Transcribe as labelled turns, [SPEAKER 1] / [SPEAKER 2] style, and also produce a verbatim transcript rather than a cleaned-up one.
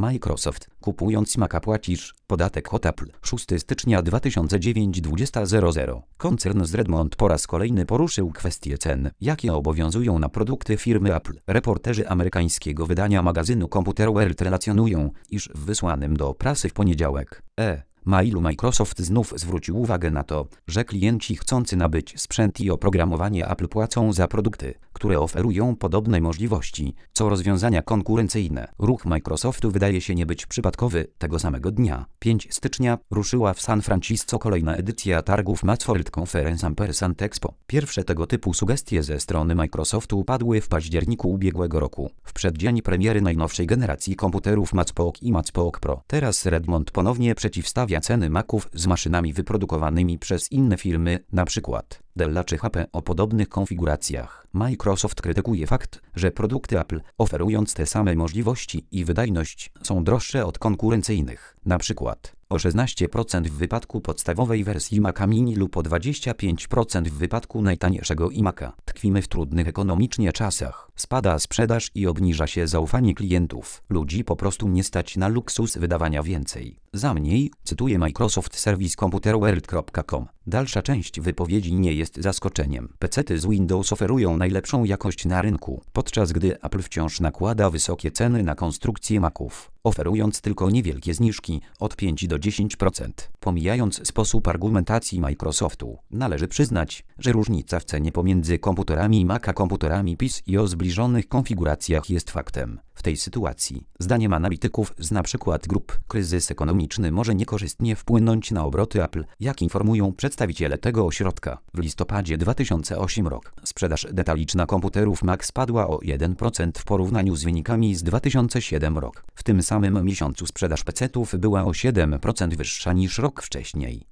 [SPEAKER 1] Microsoft. Kupując Maca płacisz podatek od Apple. szóstego stycznia dwa tysiące dziewiątego dwudziestego. Koncern z Redmond po raz kolejny poruszył kwestię cen, jakie obowiązują na produkty firmy Apple. Reporterzy amerykańskiego wydania magazynu Computer World relacjonują, iż w wysłanym do prasy w poniedziałek e mailu Microsoft znów zwrócił uwagę na to, że klienci chcący nabyć sprzęt i oprogramowanie Apple płacą za produkty, które oferują podobne możliwości, co rozwiązania konkurencyjne. Ruch Microsoftu wydaje się nie być przypadkowy. Tego samego dnia, piątego stycznia, ruszyła w San Francisco kolejna edycja targów Mac World Conference Ampersand Expo. Pierwsze tego typu sugestie ze strony Microsoftu padły w październiku ubiegłego roku, w przeddzień premiery najnowszej generacji komputerów MacBook i MacBook Pro. Teraz Redmond ponownie przeciwstawia ceny Maców z maszynami wyprodukowanymi przez inne firmy, np. Della czy H P o podobnych konfiguracjach. Microsoft krytykuje fakt, że produkty Apple, oferując te same możliwości i wydajność, są droższe od konkurencyjnych, np. o szesnaście procent w wypadku podstawowej wersji Maca Mini lub o dwadzieścia pięć procent w wypadku najtańszego iMaca. Tkwimy w trudnych ekonomicznie czasach. Spada sprzedaż i obniża się zaufanie klientów. Ludzi po prostu nie stać na luksus wydawania więcej za mniej, cytuje Microsoft Service Computerworld kropka com. Dalsza część wypowiedzi nie jest zaskoczeniem. pecety z Windows oferują najlepszą jakość na rynku, podczas gdy Apple wciąż nakłada wysokie ceny na konstrukcję Maców, oferując tylko niewielkie zniżki od pięć do dziesięciu procent. Pomijając sposób argumentacji Microsoftu, należy przyznać, że różnica w cenie pomiędzy komputerami Mac a komputerami P C i o zbliżonych konfiguracjach jest faktem. W tej sytuacji, zdaniem analityków z np. grup, kryzys ekonomiczny może niekorzystnie wpłynąć na obroty Apple, jak informują przedstawiciele tego ośrodka. W listopadzie dwa tysiące ósmego roku sprzedaż detaliczna komputerów Mac spadła o jeden procent w porównaniu z wynikami z dwa tysiące siódmego roku. W tym samym miesiącu sprzedaż pecetów była o siedem procent wyższa niż rok wcześniej.